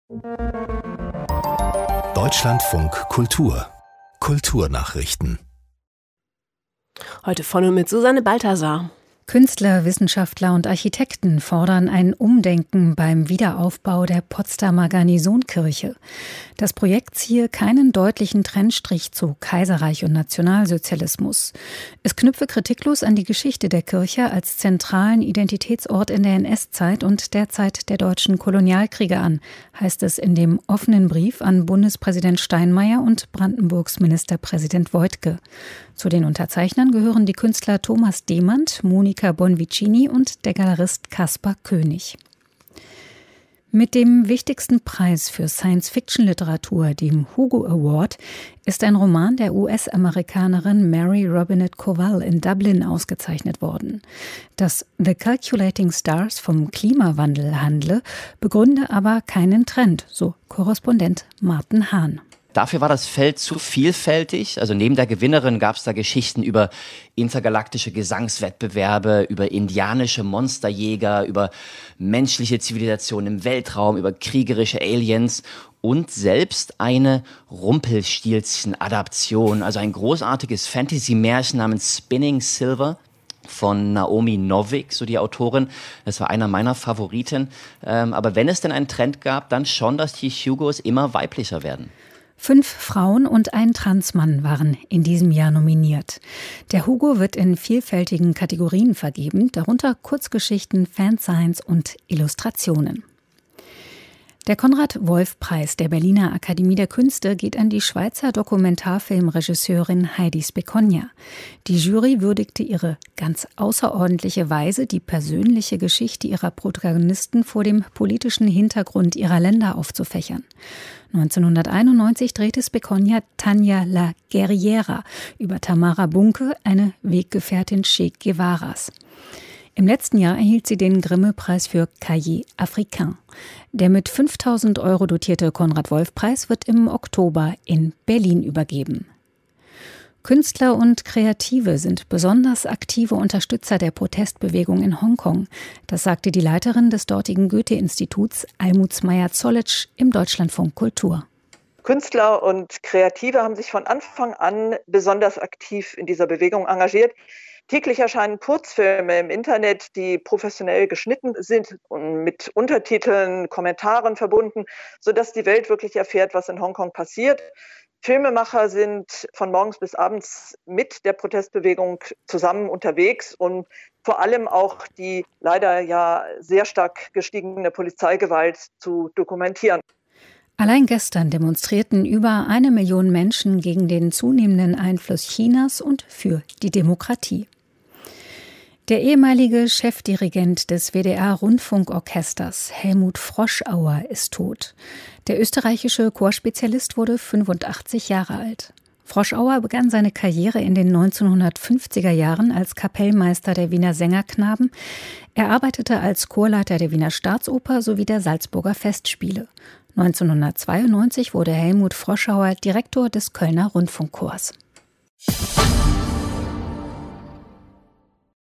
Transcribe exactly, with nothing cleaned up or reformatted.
Deutschlandfunk Kultur. Kulturnachrichten. Heute von und mit Susanne Balthasar. Künstler, Wissenschaftler und Architekten fordern ein Umdenken beim Wiederaufbau der Potsdamer Garnisonkirche. Das Projekt ziehe keinen deutlichen Trennstrich zu Kaiserreich und Nationalsozialismus. Es knüpfe kritiklos an die Geschichte der Kirche als zentralen Identitätsort in der N S-Zeit und der Zeit der deutschen Kolonialkriege an, heißt es in dem offenen Brief an Bundespräsident Steinmeier und Brandenburgs Ministerpräsident Woidke. Zu den Unterzeichnern gehören die Künstler Thomas Demand, Monika Bonvicini und der Galerist Kaspar König. Mit dem wichtigsten Preis für Science-Fiction-Literatur, dem Hugo Award, ist ein Roman der U S-Amerikanerin Mary Robinette Kowal in Dublin ausgezeichnet worden. Dass The Calculating Stars vom Klimawandel handle, begründe aber keinen Trend, so Korrespondent Martin Hahn. Dafür war das Feld zu vielfältig. Also neben der Gewinnerin gab es da Geschichten über intergalaktische Gesangswettbewerbe, über indianische Monsterjäger, über menschliche Zivilisation im Weltraum, über kriegerische Aliens und selbst eine Rumpelstilzchen-Adaption, also ein großartiges Fantasy-Märchen namens Spinning Silver von Naomi Novik, so die Autorin. Das war einer meiner Favoriten. Ähm, aber wenn es denn einen Trend gab, dann schon, dass die Hugos immer weiblicher werden. Fünf Frauen und ein Transmann waren in diesem Jahr nominiert. Der Hugo wird in vielfältigen Kategorien vergeben, darunter Kurzgeschichten, Fanscience und Illustrationen. Der Konrad-Wolf-Preis der Berliner Akademie der Künste geht an die Schweizer Dokumentarfilmregisseurin Heidi Spekonja. Die Jury würdigte ihre ganz außerordentliche Weise, die persönliche Geschichte ihrer Protagonisten vor dem politischen Hintergrund ihrer Länder aufzufächern. neunzehnhunderteinundneunzig drehte Spekonja Tanja la Guerriera über Tamara Bunke, eine Weggefährtin Che Guevaras. Im letzten Jahr erhielt sie den Grimme-Preis für Cahiers Africains. Der mit fünftausend Euro dotierte Konrad-Wolf-Preis wird im Oktober in Berlin übergeben. Künstler und Kreative sind besonders aktive Unterstützer der Protestbewegung in Hongkong. Das sagte die Leiterin des dortigen Goethe-Instituts, Almuth Meyer-Zollitsch, im Deutschlandfunk Kultur. Künstler und Kreative haben sich von Anfang an besonders aktiv in dieser Bewegung engagiert. Täglich erscheinen Kurzfilme im Internet, die professionell geschnitten sind und mit Untertiteln, Kommentaren verbunden, sodass die Welt wirklich erfährt, was in Hongkong passiert. Filmemacher sind von morgens bis abends mit der Protestbewegung zusammen unterwegs und vor allem auch die leider ja sehr stark gestiegene Polizeigewalt zu dokumentieren. Allein gestern demonstrierten über eine Million Menschen gegen den zunehmenden Einfluss Chinas und für die Demokratie. Der ehemalige Chefdirigent des W D R-Rundfunkorchesters, Helmut Froschauer, ist tot. Der österreichische Chorspezialist wurde fünfundachtzig Jahre alt. Froschauer begann seine Karriere in den neunzehnhundertfünfziger Jahren als Kapellmeister der Wiener Sängerknaben. Er arbeitete als Chorleiter der Wiener Staatsoper sowie der Salzburger Festspiele. neunzehnhundertzweiundneunzig wurde Helmut Froschauer Direktor des Kölner Rundfunkchors.